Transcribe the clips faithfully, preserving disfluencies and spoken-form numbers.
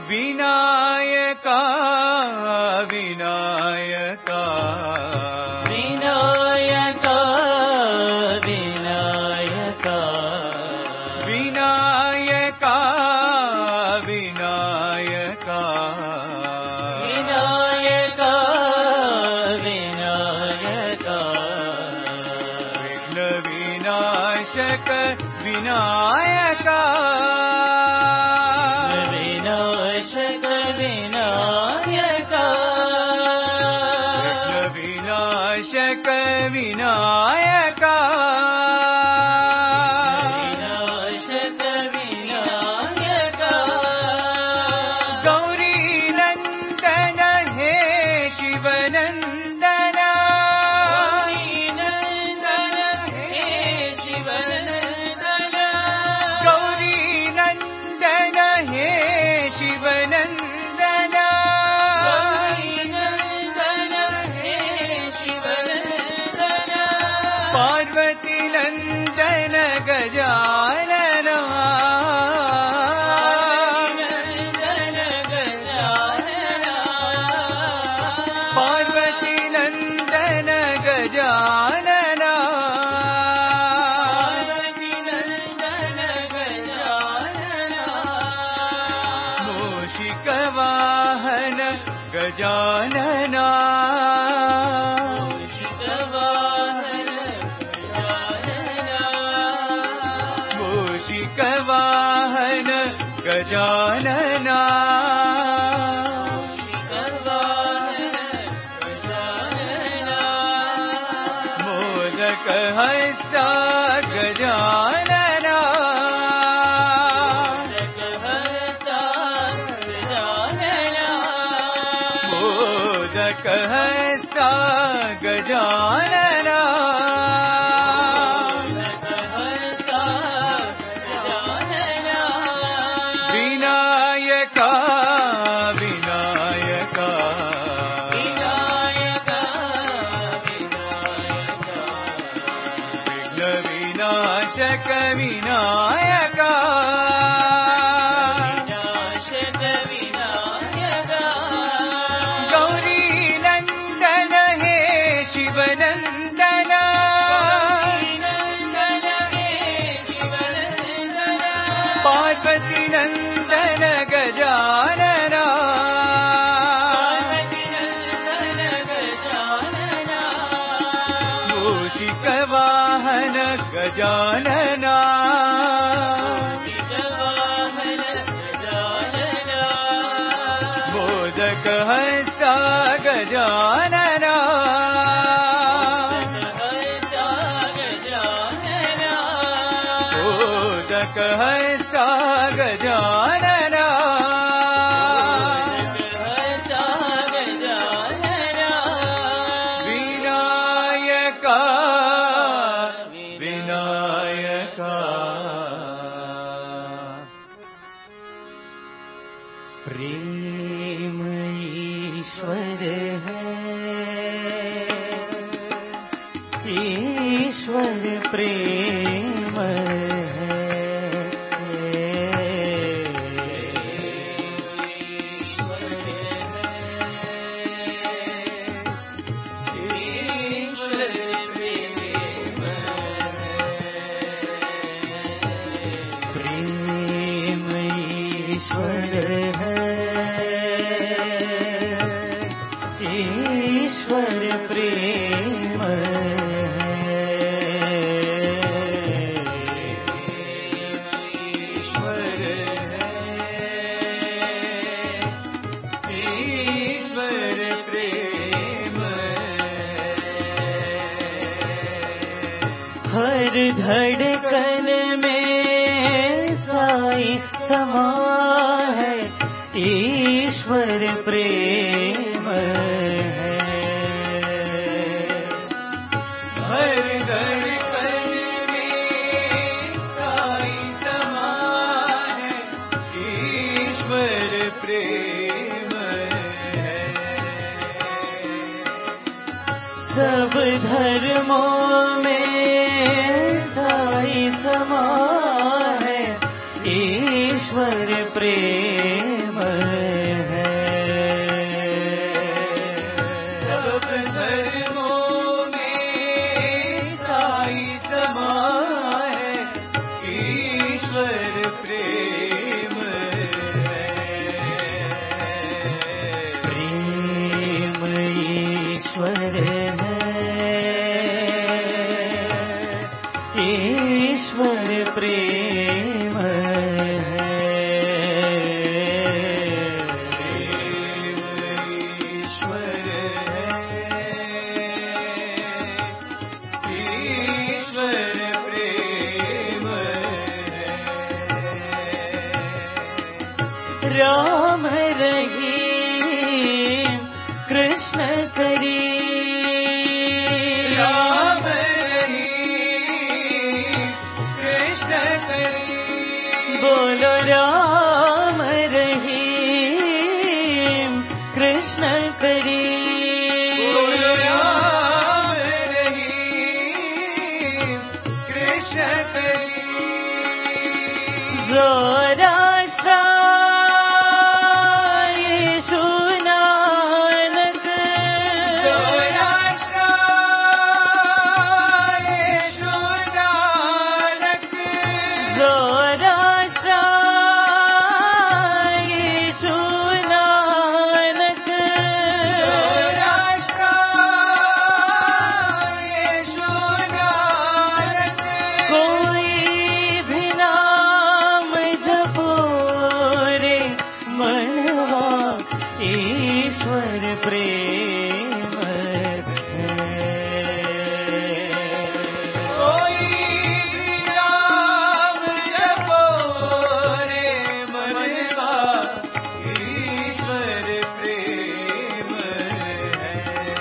विनायका विनायका विनायका विनायका विनायका विनायका विनायका विनायका विघ्न विनाशक विनायका विनाशक विनायका विघ्न विनाशक विनायका विनाशक विनायका गौरी नंदन हे शिवनंदन गौरी नंदन हे शिवनंदन गौरी नंदन हे शिवनंदन पार्वती नंदन गजानन पार्वती नंदन गजानन मूषिक वाहन गजानन मूषिक वाहन गजानन मोदक हस्त गजानन मोदक हस्त गजानन विनायका विनायका विघ्न विनाशक विनायका गौरी नंदन हे शिवनंदन पार्वती नंदन गजानन मूषिक वाहन गजानन मोदक हस्त गजानन मोदक हस्त गजानन विनायका विनायका प्रेम ईश्वर है ईश्वर प्रेम हर धड़कन में साई समा है ईश्वर प्रेम है हर धड़कन में साई समा है ईश्वर प्रेम है सब धर्मों में साई समा है ईश्वर प्रेम राम रहीम कृष्ण करीम, राम रहीम कृष्ण करीम, बोलो राम रहीम कृष्ण करीम, बोलो राम रहीम कृष्ण करीम। ज़ोराष्ट्र यीशु नानक, ज़ोराष्ट्र यीशु नानक, ज़ोराष्ट्र यीशु नानक, ज़ोराष्ट्र यीशु नानक, कोई भी नाम जपो रे मनवा, ईश्वर प्रेम है। कोई नाम जपो रे मनवा, ईश्वर प्रेम है।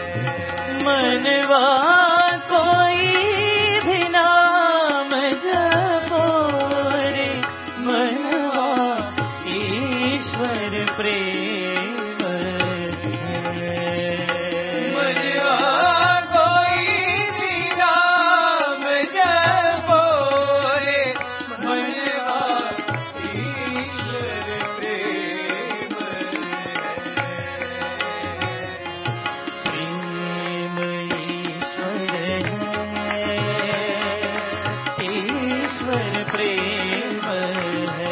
मनवा कोई भी नाम जपो रे मनवा, ईश्वर प्रेम है। मनवा कोई भी नाम जपो रे मनवा, ईश्वर प्रेम प्रेम ईश्वर है, ईश्वर प्रेम है।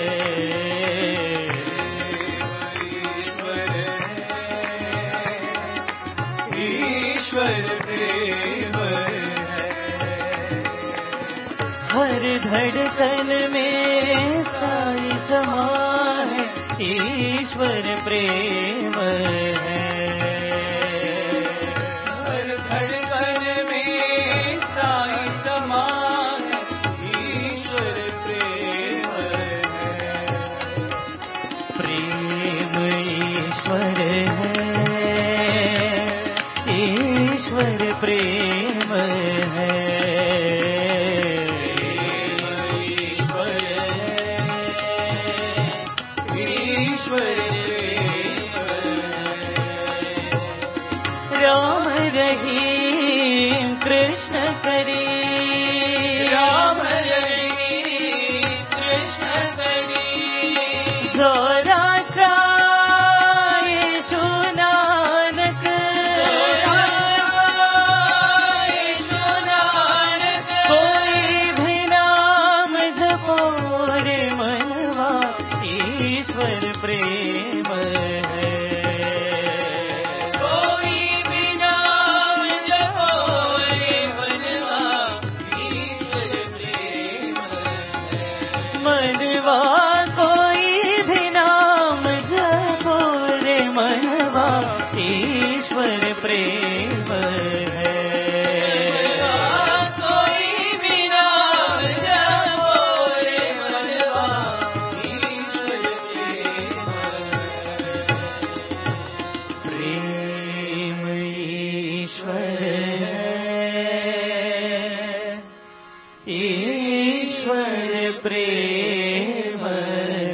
ईश्वर प्रेम है। हर धड़कन में साई समा है, ईश्वर प्रेम है। हर धड़कन में साई समा है, ईश्वर प्रेम है। प्रेम ईश्वर है, ईश्वर प्रेम है। ईश्वर है, ईश्वर प्रेम है। राम रहीम कृष्ण करीम, राम रहीम कृष्ण करीम, ज़ोराष्ट्र यीशु नानक, यीशु नानक, कोई भी नाम जपो रे मनवा, ईश्वर प्रेम है। कोई भी नाम जपो रे मनवा, ईश्वर प्रेम है। मनवा कोई भी नाम जपो रे मनवा, ईश्वर प्रेम है। कोई भी नाम जपो रे मनवा, ईश्वर प्रेम है। प्रेम ईश्वर है, ईश्वर प्रेम है।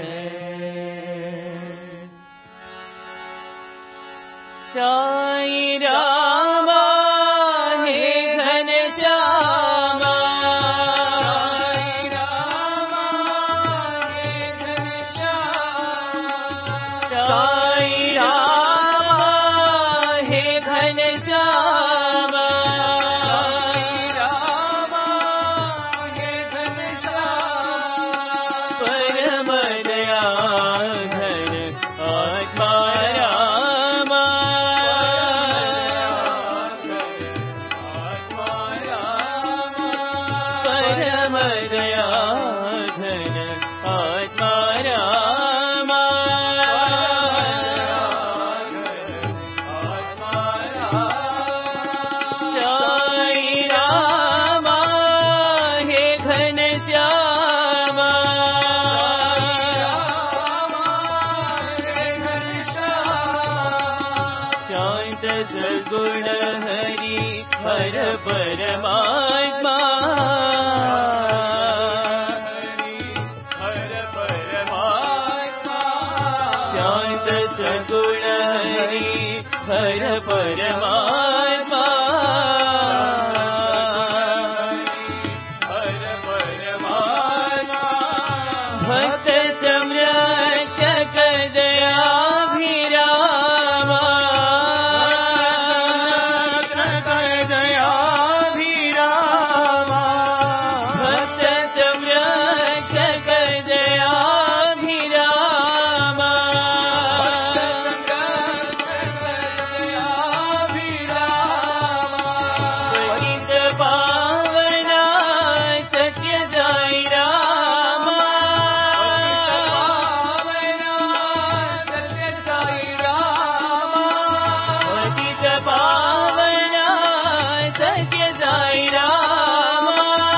साई रामा हे घनश्यामा, साई रामा हे घनश्यामा, साई रामा हे घनश्यामा, साई रामा हे घनश्यामा, परम दया घन आत्मा रामा, परम दया घन आत्मा रामा, साई रामा हे घनश्यामा, हर परमात्मा हर परमात्मा शांत सगुण हरि हर परमात्मा हर परमात्मा भक्त संरक्षक दयाभिरामा दयाभिरामा भक्त संरक्षक दयाभिरामा पतित पावना सत्य साई रामा पतित पावना सत्य साई रामा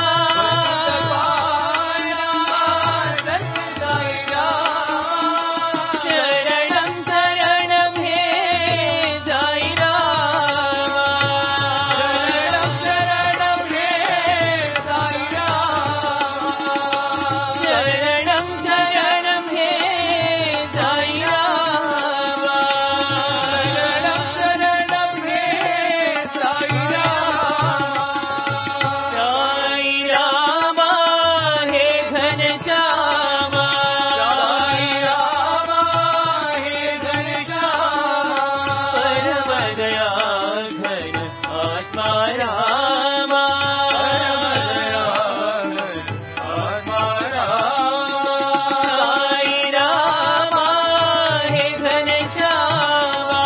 शरणं शरणं हे साई रामा शरणं शरणं हे साई रामा साई रामा हे घनश्यामा परम दया घन आत्मा रामा साई रामा हे घनश्यामा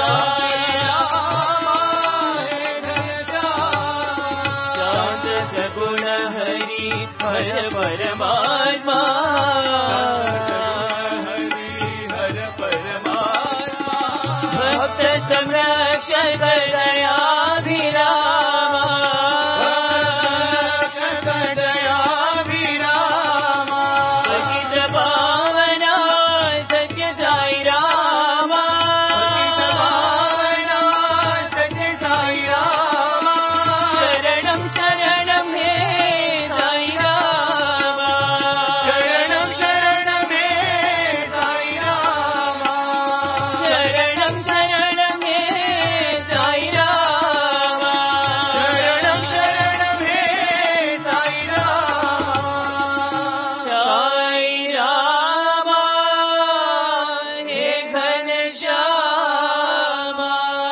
शांत सगुण हरि हर परमात्मा भक्त संरक्षक दयाभिरामा पतित पावना सत्य साई रामा शरणं शरणं हे साई रामा शरणं शरणं हे साई रामा शरणं शरणं हे साई रामा शरणं शरणं हे साई रामा साई रामा हे घनश्यामा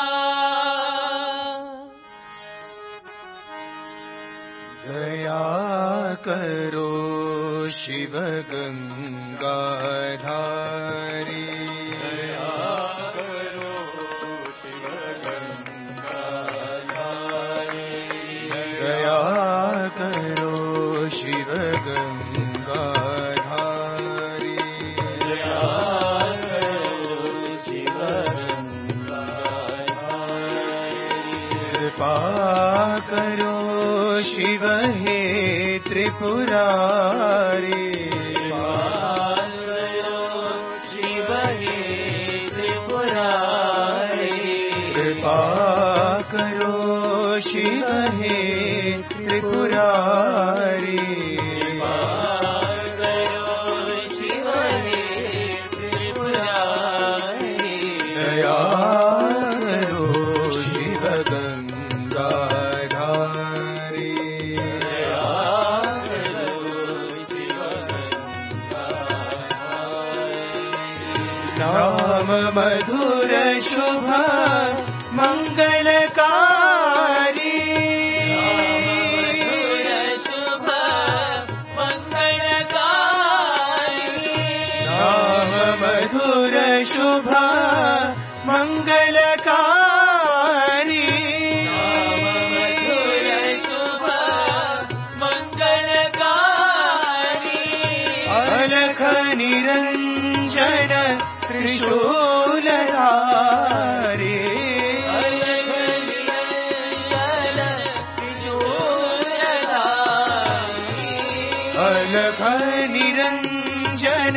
दया करो शिव गंगाधारी दया करो शिव गंगाधारी दया करो शिव गंगाधारी दया करो शिव गंगाधारी कृपा करो शिव हे त्रिपुरारी शिव हे त्रिपुरारी कृपा करो शिव हे त्रिपुरारी शिव हे त्रिपुरारी दया करो शिव गंगाधारी नाम मधुर शुभ मंगलकारी शुभ मंगलकारी नाम मधुर शुभ मंगलकारी नाम मधुर शुभ मंगलकारी अलख निरंजन त्रिशूलधारी अलख निरंजन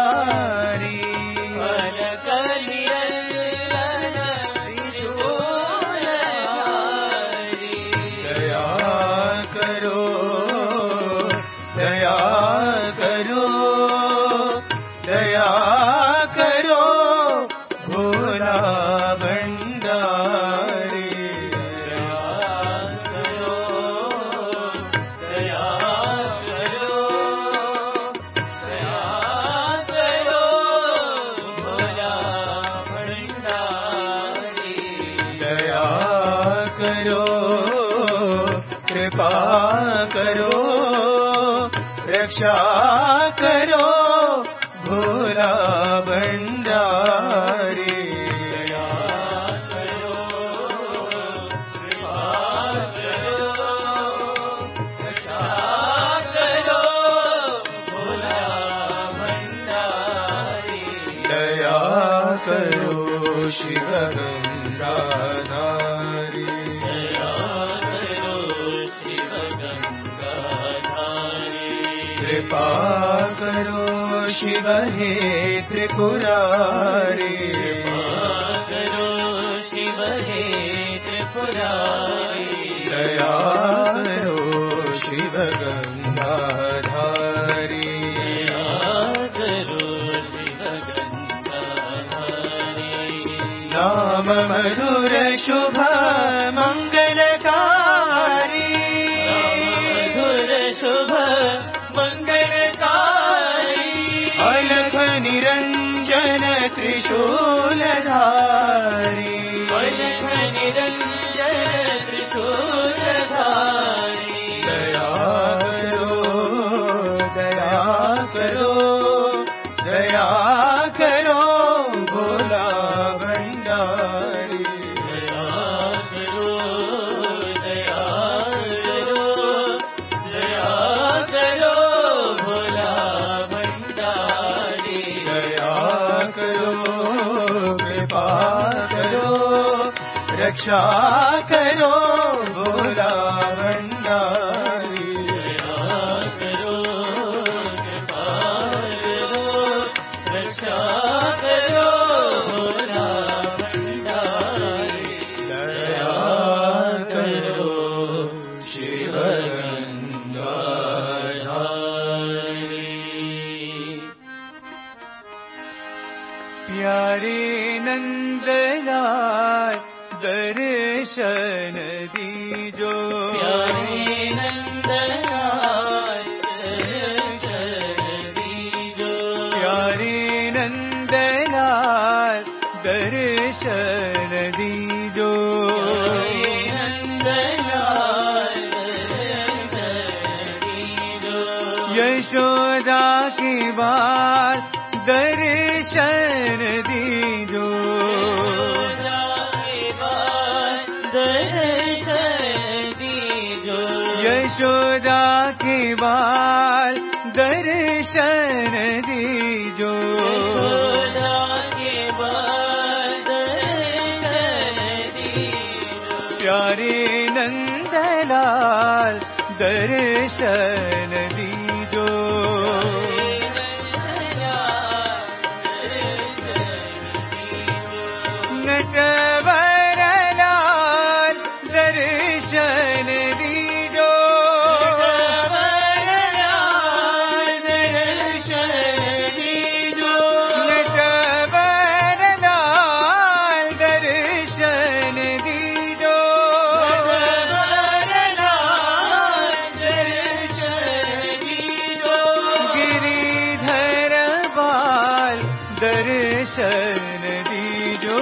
त्रिशूलधारी अलख निरंजन त्रिशूलधारी रक्षा करो भोला भंडारी। शिव गंगाधारी दया करो शिव गंगाधारी। कृपा करो शिव हे त्रिपुरारी। कृपा करो शिव हे त्रिपुरारी। दया करो शिव गंगाधारी। नाम मधुर शुभ मंगलकारी। मधुर शुभ मंगलकारी। अलख निरंजन त्रिशूलधारी। अलख निरंजन त्रिशूलधारी। दया करो दया करो दया करो भोला भंडारी। दया करो दया करो दया करो भोला भंडारी। दया करो कृपा करो रक्षा करो भोला भंडारी। दया करो कृपा करो रक्षा करो भोला भंडारी। दया करो शिव गंगाधारी। प्यारे नंदलाल दर्शन दीजो। प्यारे नंदलाल दर्शन दीजो। प्यारे नंदलाल दर्शन दीजो। प्यारे नंदलाल दर्शन दीजो। यशोदा की बात दर्शन दीजो। यशोदा के बाल दर्शन दीजो। यशोदा के बाल दर्शन दीजो। प्यारे नंदलाल दर्शन दीजो। नटवरलाल दर्शन दीजो। नटवरलाल दर्शन दीजो। नटवरलाल दर्शन दीजो। नटवरलाल दर्शन दीजो। गिरिधर बाल दर्शन दीजो।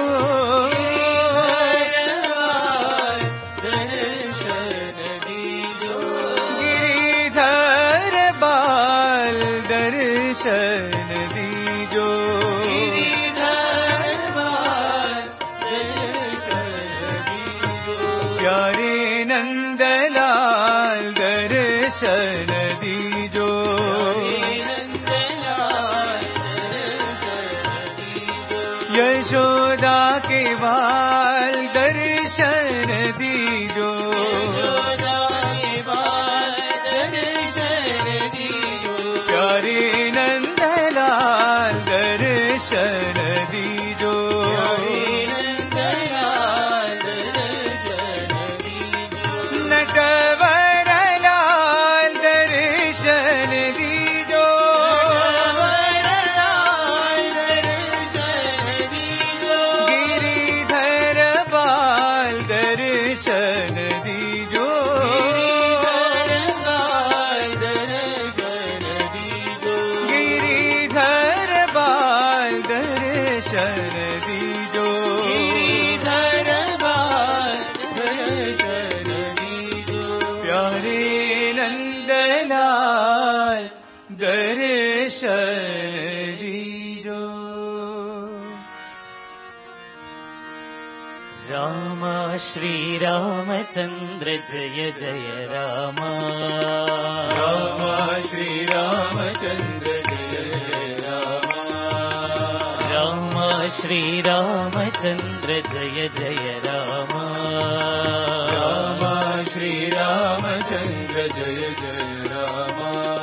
गिरिधर बाल दर्शन दीजो। गिरिधर बाल दर्शन दीजो। प्यारे नंदलाल दर्शन दीजो। यशोदा के बाल दर्शन दीजो। यशोदा के बाल दर्शन दीजो। प्यारे नंदलाल दर्शन दीजो। प्यारे नंदलाल दर्शन दीजो। नटवरलाल दर्शन दीजो। नटवरलाल दर्शन दीजो। गिरिधर शरीरो राम श्री रामचंद्र जय जय राम राम श्री रामचंद्र जय जय राम राम श्री रामचंद्र जय जय राम राम श्री रामचंद्र जय जय राम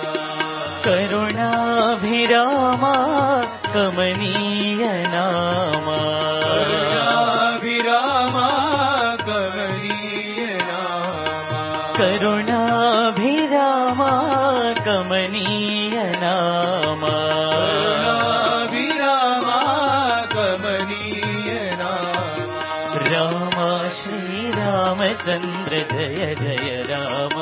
करुणाभिरामा कमनीय नामा करुणाभिरामा कमनीय नामा करुणाभिरामा कमनीय नामा करुणाभिरामा कमनीय नामा राम श्री रामचंद्र जय जय राम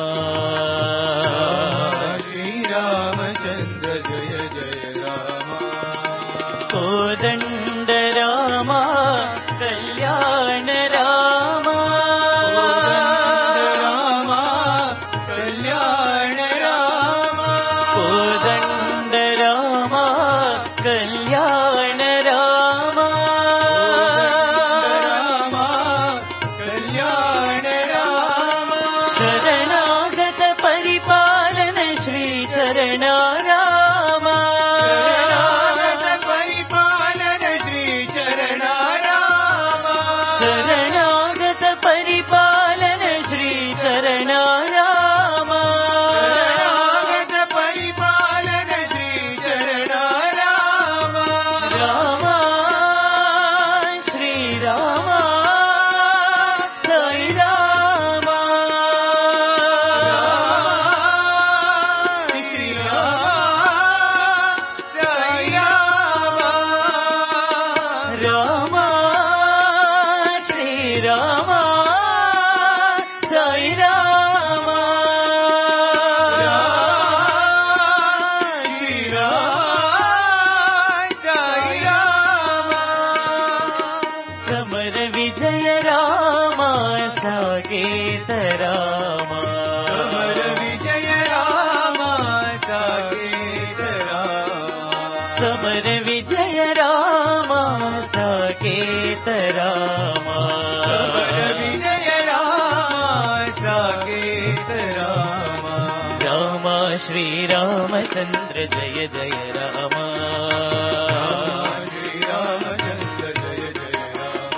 श्री रामचंद्र जय जय राम कोदंड राम कल्याण राम राम कल्याण राम कोदंड राम कल्याण राम राम कल्याण राम शरणागत परिपालन श्री चरण राम शरणागत परिपालन श्री चरण राम शरणागत परिपालन श्री चरण राम शरणागत परिपालन श्री चरण राम राम श्री राम साई राम श्री राम साई राम राम श्री राम साई राम श्री राम साई राम समर विजय राम साकेत राम समर विजय राम साकेत राम समर विजय राम साकेत राम समर विजय राम साकेत राम राम श्री रामचंद्र जय जय राम श्री रामचंद्र जय जय राम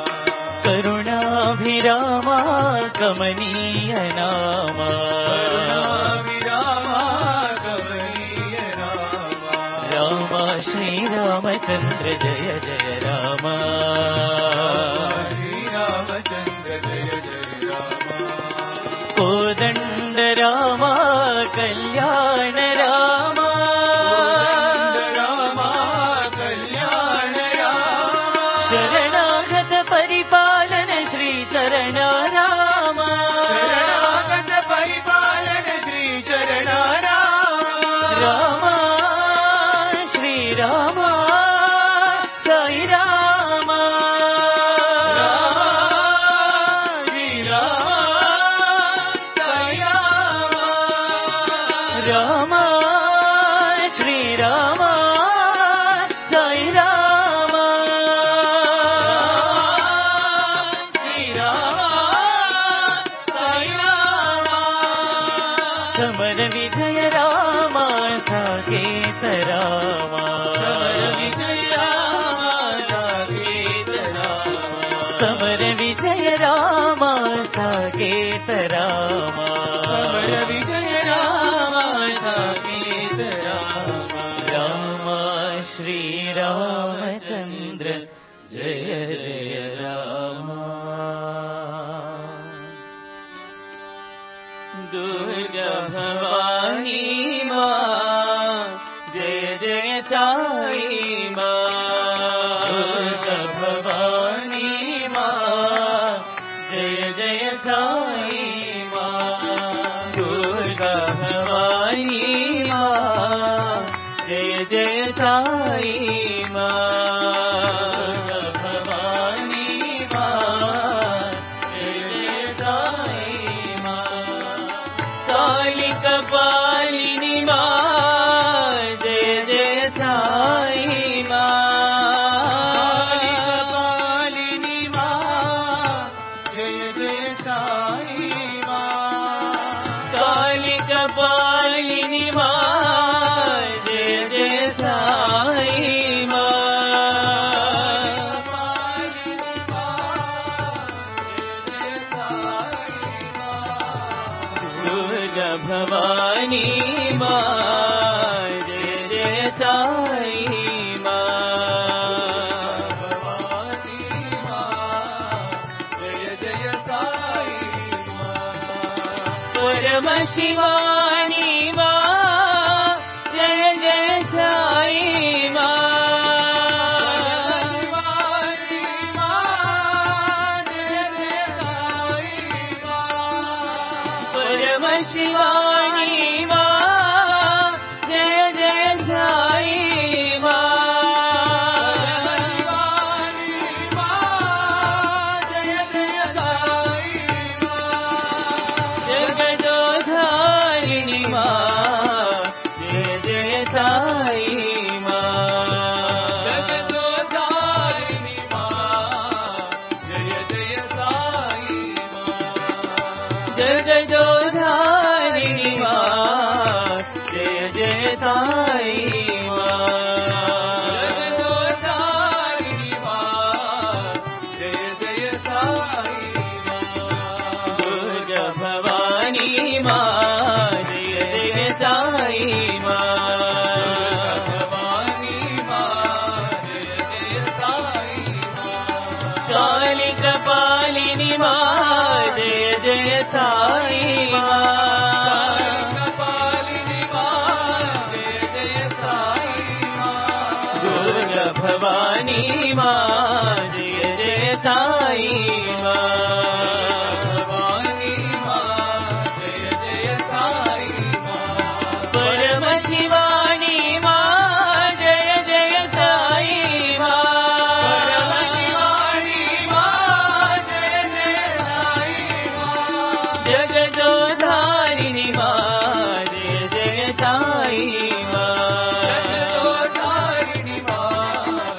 करुणाभिरामा कमनीय नाम करुणाभिरामा कमनीय नाम राम श्री रामचंद्र जय जय राम श्री रामचंद्र जय जय राम कोदंड राम कल्याण राम राम कल्याण राम शरणागत परिपालन श्री चरण राम शरणागत परिपालन श्री चरण राम राम श्री राम साई राम श्री राम साई राम राम श्री राम साई राम श्री राम साई राम समर विजय राम साकेत राम समर विजय राम साकेत राम समर विजय राम साकेत राम समर विजय राम साकेत राम राम श्री रामचंद्र जय जय राम दुर्गा भवानी माँ जय जय साई माँ दुर्गा भवानी माँ जय जय साई माँ दुर्गा भवानी माँ जय जय साई माँ भवानी माँ जय जय साई माँ कालिका पालिनी माँ जय शिवानी माँ जय जय साई माँ परम शिवानी माँ जय जय साई माँ जगदोधारिणी माँ जय जय साई माँ जगदोधारिणी माँ जय जय साई माँ जगदोधारिणी माँ जय जय साई माँ जगदोधारिणी माँ जय जय साई माँ दुर्गा भवानी माँ जय जय साई माँ भवानी माँ जय जय साई माँ काली कपालिनी माँ जय जय साई माँ कपालिनी माँ जय जय साई माँ दुर्गा भवानी माँ जय जय साई माँ भवानी माँ जय जय साई माँ परम शिवानी माँ जय जय साई माँ परम शिवानी माँ जय जय साई माँ जगदोधारिणी माँ जय जय साई माँ जगदोधारिणी माँ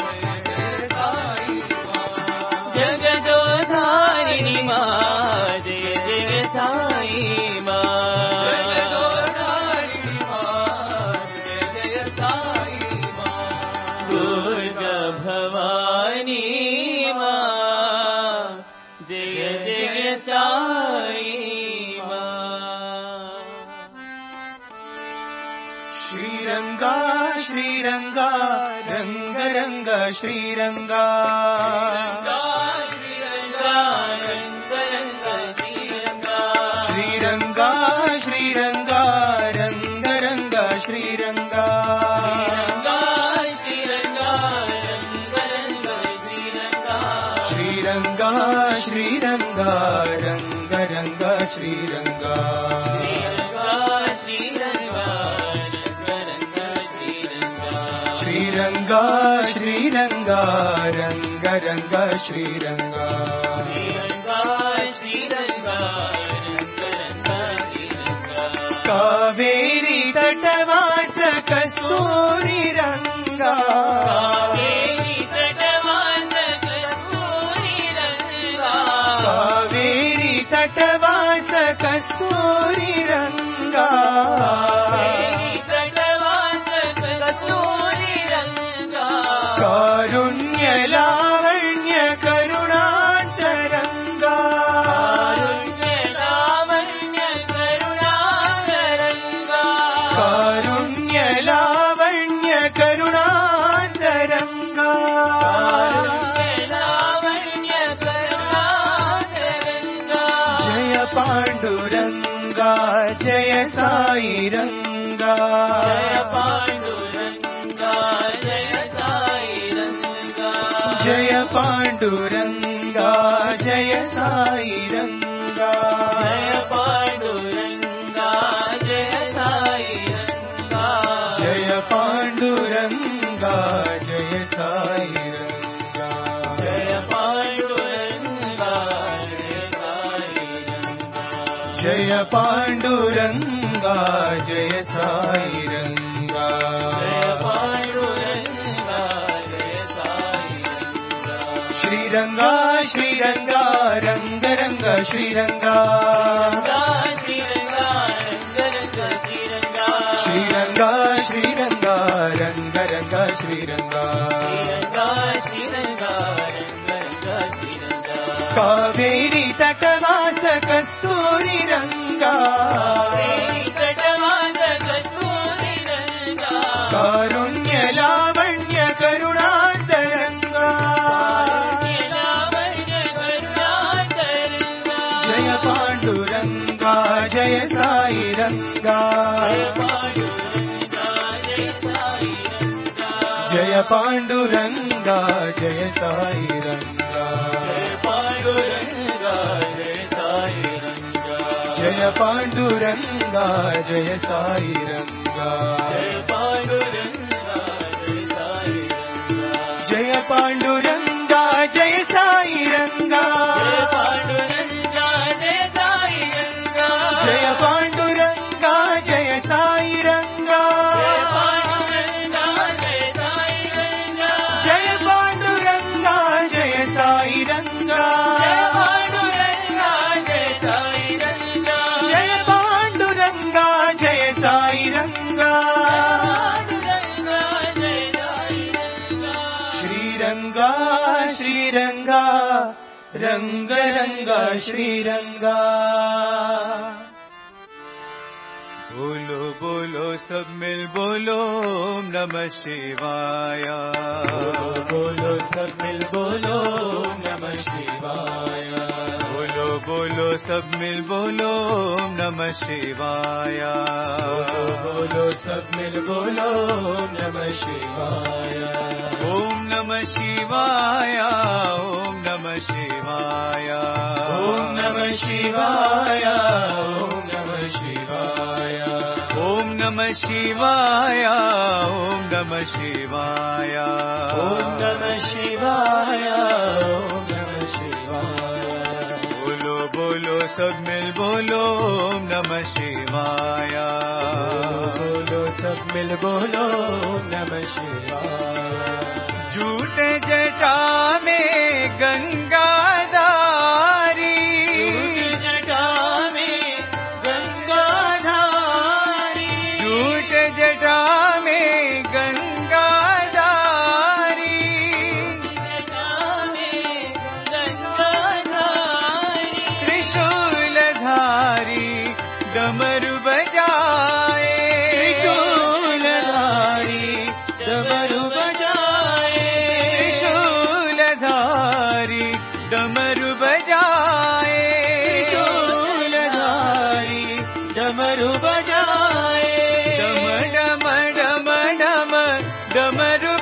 जगदोधारिणी माँ जय जय साई माँ जगदोधारिणी माँ जय जय साई माँ दुर्गा भवानी माँ जय जय साई माँ श्रीरंगा श्रीरंगा रंग रंग श्रीरंगा श्रीरंगा श्रीरंगा रंग रंग श्रीरंगा श्रीरंगा श्रीरंगा रंग रंग श्रीरंगा श्रीरंगा श्रीरंगा रंग रंग श्रीरंगा कावेरी तटवास कस्तूरी रंगा कावेरी तटवास कस्तूरी रंगा कारुण्य लावण्य करुणातरंगा कारुण्य लावण्य करुणातरंगा जय पांडुरंगा जय साई रंगा जय पांडुरंगा जय साई रंगा जय पांडुरंगा जय साई रंगा जय पांडुरंगा जय साई रंगा जय पांडुरंगा जय साई रंगा जय पांडुरंगा जय पांडुरंगा जय साई रंगा जय पांडुरंगा जय साई रंगा श्रीरंगा श्रीरंगा रंग रंग श्रीरंगा श्रीरंगा श्रीरंगा रंग रंग श्रीरंगा कावेरी तटवास कस्तूरी रंगा कारुण्य लावण्य करुणातरंगा जय पांडुरंगा जय जय साई रंगा जय पांडुरंगा जय साई रंगा जय पांडुरंगा जय साई रंगा जय पांडुरंगा जय साई रंगा जय पांडुरंगा जय साई रंगा जय पांडुरंगा जय साई रंगा जय पांडुरंगा जय साई रंगा श्रीरंगा श्रीरंगा रंग रंगा श्रीरंगा बोलो बोलो सब मिल बोलो ओम नमः शिवाय बोलो बोलो सब मिल बोलो ओम नमः शिवाय बोलो बोलो सब मिल बोलो ओम नमः शिवाय बोलो सब मिल बोलो ओम नमः शिवाय ओम नमः शिवाय ओम नमः शिवाय ओम नमः शिवाय ओम नमः शिवाय ओम नमः शिवाय ओम नमः शिवाय ओम नमः शिवाय ओम नमः शिवाय बोलो बोलो सब मिल बोलो ओम नमः शिवाय बोलो सब मिल बोलो ओम नमः शिवाय झूठे जटा में गंगाधारी जटा में गंगाधारी झूठे जटा में गंगाधारी त्रिशूलधारी डमरू बजाए त्रिशूलधारी डमरू बजाए त्रिशूलधारी डमरू बजाए त्रिशूलधारी डमरू बजाए डम डम डम डम डमरू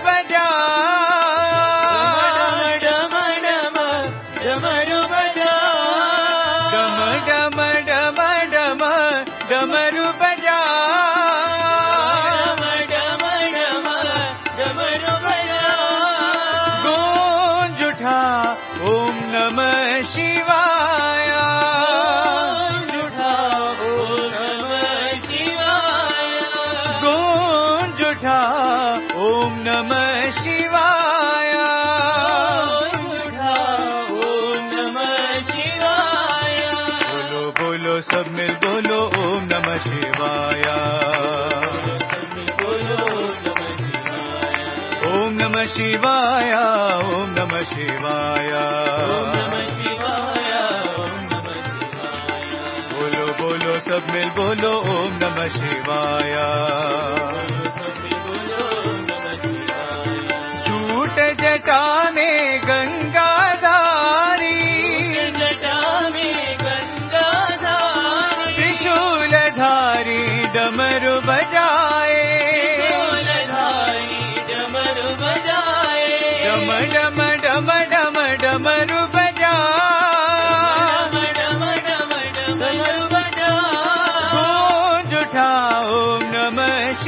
बजाए डम डम डमरू बजाए डम डम डम डम डमरू बजाए डम डम डमरू बजाए गूंज उठा ओम नमः शिवाय गूंज उठा ओम नमः शिवाय गूंज उठा ओम नमः शिवाय गूंज उठा ओम नमः शिवाय बोलो बोलो सब मिल बोलो ओम नमः शिवाय ओम नमः शिवाय ओम नमः शिवाय ओम नमः शिवाय ओम नमः शिवाय बोलो बोलो सब मिल बोलो ओम नमः शिवाय झूठ जटा में गंगाधारी जटा में गंगाधारी त्रिशूलधारी डमरू बजाए त्रिशूलधारी डमरू बजाए डम डम डम डम डमरू बजाए डम डम डमरू बजाए गूंज उठा ओम नमः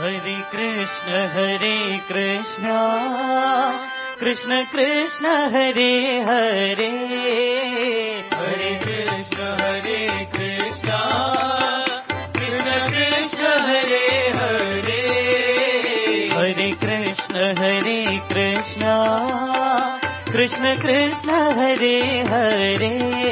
हरे कृष्ण हरे कृष्ण कृष्ण कृष्ण हरे हरे हरे कृष्ण हरे कृष्ण कृष्ण कृष्ण हरे हरे हरे कृष्ण हरे कृष्ण कृष्ण कृष्ण हरे हरे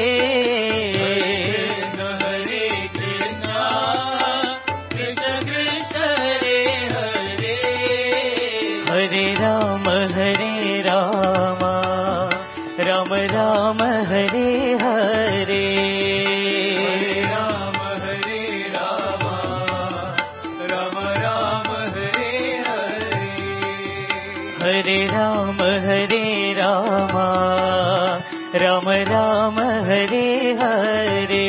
हरे राम हरे राम राम राम हरे हरे राम हरे राम राम राम हरे हरे हरे राम हरे राम राम राम हरे हरे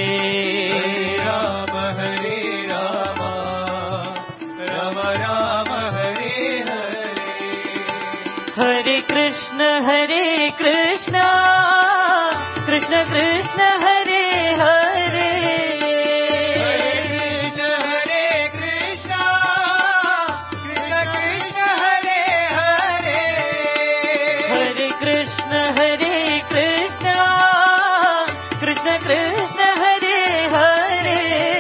राम हरे राम राम राम हरे हरे हरे कृष्ण हरे कृष्ण कृष्ण कृष्ण हरे हरे हरे कृष्ण हरे कृष्ण कृष्ण कृष्ण हरे हरे हरे कृष्ण हरे कृष्ण कृष्ण कृष्ण हरे हरे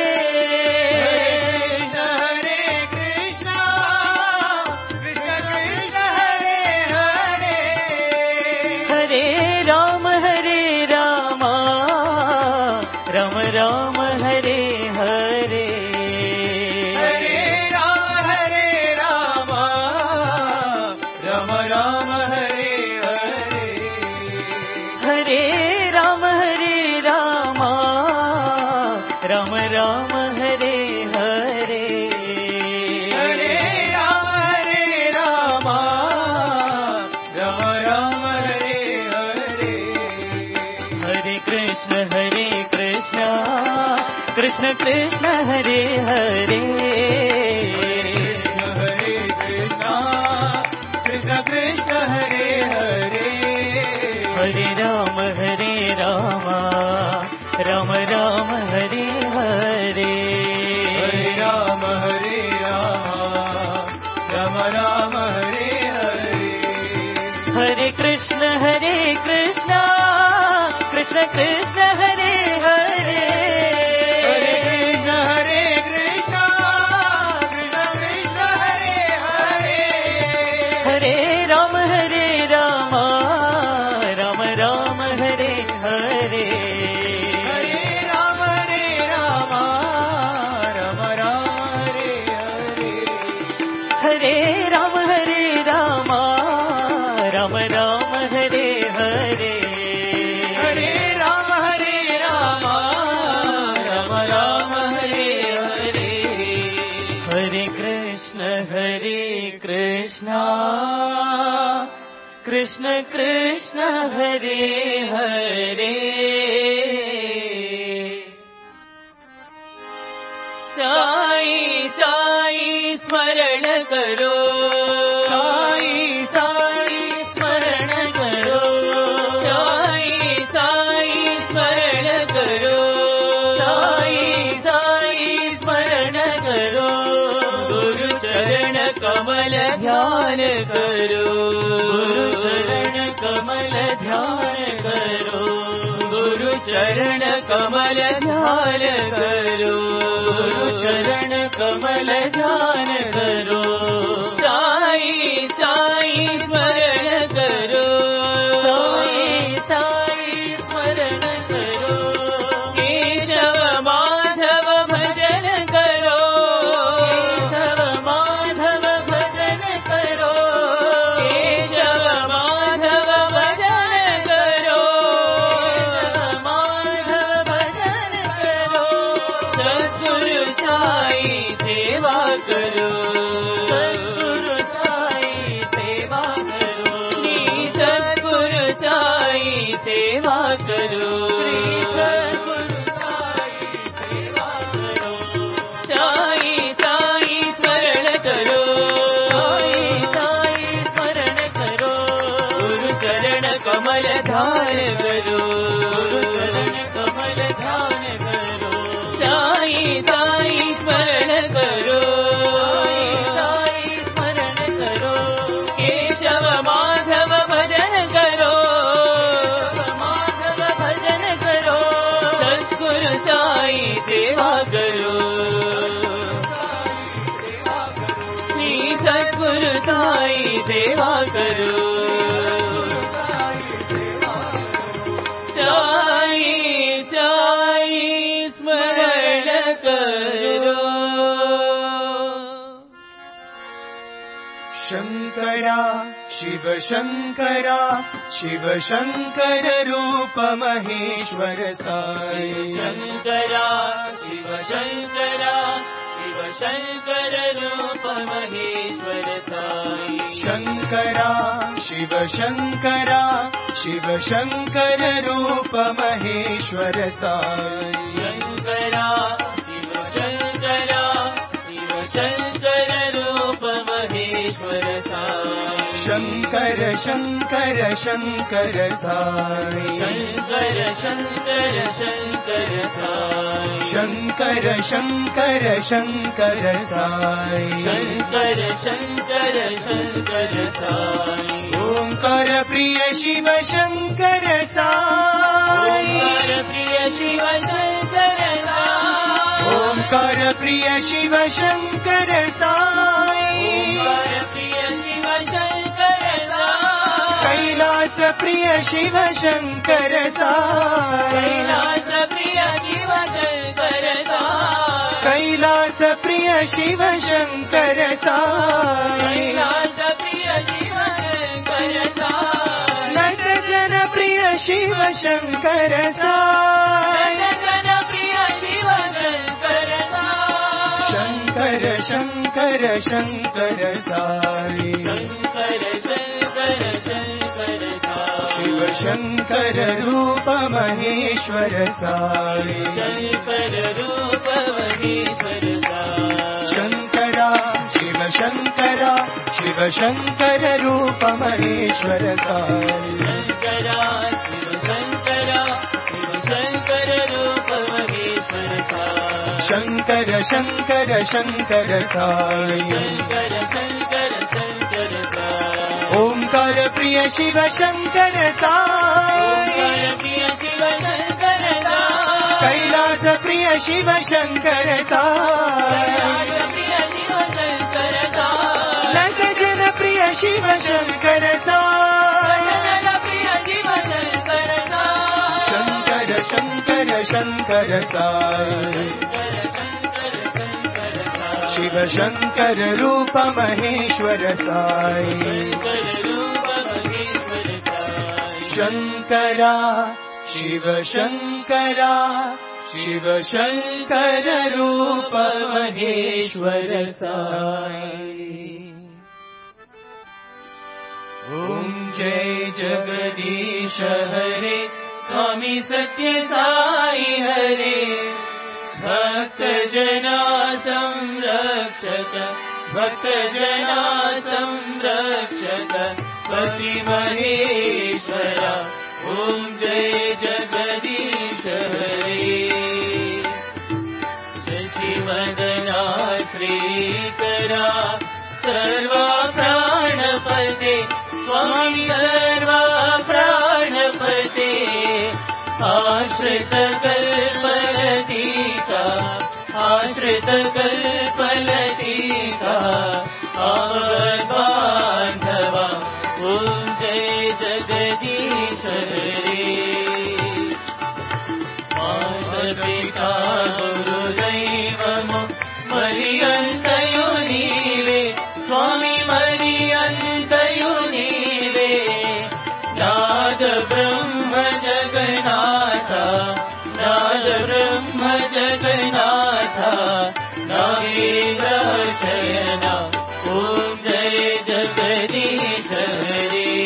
कृष्ण हरे कृष्ण कृष्ण कृष्ण हरे हरे हरे राम हरे राम राम राम हरे हरे हरे राम हरे राम राम राम हरे हरे हरे राम हरे राम राम राम हरे हरे हरे राम हरे राम राम राम हरे हरे हरे कृष्ण हरे कृष्ण कृष्ण कृष्ण हरे हरे कृष्ण हरे कृष्ण कृष्ण कृष्ण हरे हरे हरे राम हरे राम राम राम हरे हरे हरे राम हरे राम राम राम हरे हरे हरे कृष्ण हरे कृष्ण कृष्ण कृष्ण हरे हरे हरे कृष्ण हरे कृष्ण कृष्ण कृष्ण हरे हरे हरे राम हरे राम राम राम हरे हरे हरे राम हरे राम राम राम हरे हरे हरे राम हरे राम राम राम हरे हरे हरे राम हरे राम राम राम हरे हरे हरे कृष्ण हरे कृष्ण कृष्ण कृष्ण हरे हरे साई साई स्मरण करो साई साई स्मरण करो साई साई स्मरण करो साई साई स्मरण करो गुरु चरण कमल ध्यान करो गुरु चरण कमल ध्यान करो गुरु चरण कमल ध्यान करो गुरु चरण कमल ध्यान करो साई साई स्मरण करो साई साई स्मरण करो केशव माधव भजन करो केशव माधव भजन करो केशव माधव भजन करो केशव माधव भजन करो सद्गुरु साई सेवा करो सेवा करो, श्री सद्गुरु साई सेवा करो, साई साई स्मरण करो। शंकरा शिव शंकरा शिव शंकर रूप महेश्वर साई, शंकरा शिव शंकरा शिव शंकर रूप महेश्वर साई, शंकरा शिव शंकरा शिव शंकर रूप महेश्वर साई, शंकरा शिव शंकरा शिव शंकर रूप महेश्वर साई, शंकर शंकर शंकर साई, शंकर शंकर शंकर साई, शंकर शंकर शंकर साई, शंकर शंकर शंकर साई, ओंकार प्रिय शिव शंकर साई, ओंकार प्रिय शिव शंकर साई, ओंकार प्रिय शिव शंकर साई, ओंकार प्रिय शिव शंकर साई, कैलास प्रिय शिव शंकर साई, कैलास प्रिय शिव शंकर साई, कैलास प्रिय शिव शंकर साई, कैलास प्रिय शिव शंकर साई, नट जन प्रिय शिव शंकर साई, जन प्रिय शिव शंकर साई, शंकर शंकर शंकर साई, शंकर शंकर शंकर साई, शिव शंकर रूप महेश्वर साई, शंकर रूप महेश्वर साई, शंकरा शिव शंकरा शिव शंकर रूप महेश्वर साई, शंकरा शिव शंकरा शिव शंकर रूप महेश्वर साई, शंकर शंकर शंकर साई, शंकर शंकर शंकर साई, ओंकार प्रिय शिव शंकर साई, ओंकार प्रिय शिव शंकर साई, कैलास प्रिय शिव शंकर साई, कैलास प्रिय शिव शंकर साई, नट जन प्रिय शिव शंकर साई, जन प्रिय शिव शंकर साई, शंकर शंकर शंकर साई, शिव शंकर रूप महेश्वर साई, शंकरा शिव शंकरा शिव शंकर रूप महेश्वर साई। ओम जय जगदीश हरे स्वामी सत्य साई हरे, भक्त जना संरक्षक भक्त जना संरक्षक पति महेश्वरा, ओम जय जगदीश हरे। शशिवदना श्रीकरा सर्वा प्राणपते, स्वामी सर्वा प्राणपते, आश्रित कल्पलतिका आश्रित कल्पलतिका आवद्बान्धवा, ओम जय जगदीश हरे। माता गुरुदैवमो मरियन्तयो नीवे, स्वामी मरियन्तयो नीवे, नाद ब्रह्म जगन्नाथ नाद ब्रह्म जगन्नाथ, नागेन्द्र शयना, ओम जय जगदीश हरे।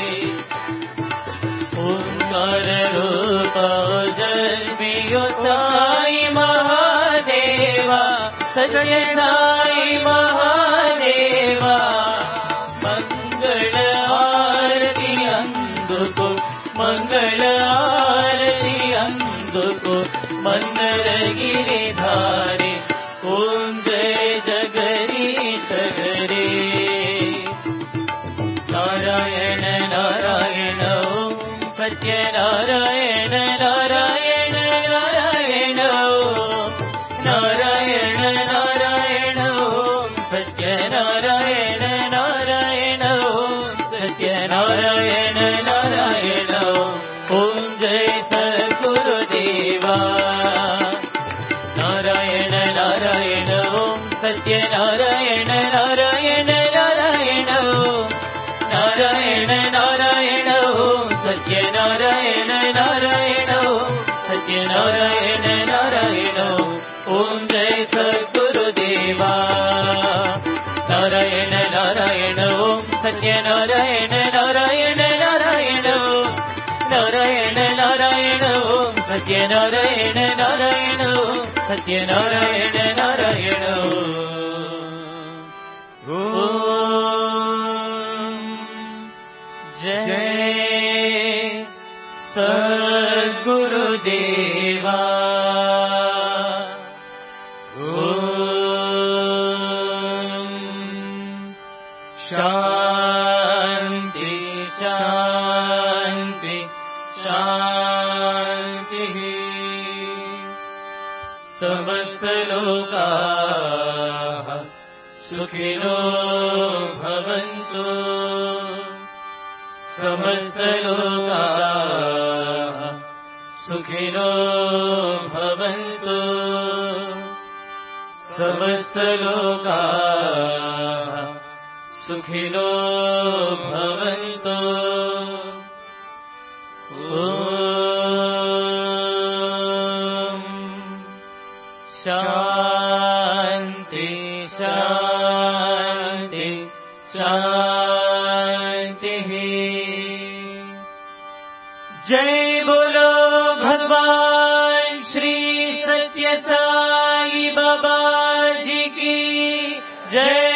ओंकार रूप जन्मियो साई महादेवा, सत्य साई महादेवा, मंगल आरती अंदुको मंगल आरती अंदुको, मंदर गिरिधारे, ओम जय जगदीश हरे। नारायण नारायण ओम सत्य नारायण नारायण नारायण ओम, సత్యనారాయణ నారాయణ నారాయణ ఓం నారాయణ నారాయణ ఓం సత్యనారాయణ నారాయణ ఓం సత్యనారాయణ నారాయణ ఓం జయ సద్గురుదేవా నారాయణ నారాయణ ఓం సత్యనారాయణ నారాయణ నారాయణ ఓం నారాయణ నారాయణ ఓం సత్యనారాయణ నారాయణ ఓం సత్యనారాయణ నారాయణ ఓం జయ సద్గురుదేవా शांति शांति शांति समस्त लोकाः सुखिनो भवन्तु समस्त लोकाः सुखिनो भवन्तु समस्त लोकाः सुखिनो भवन्तु ओम शांति शांति शांति जय बोलो भगवान श्री सत्य साई बाबा जी की जय।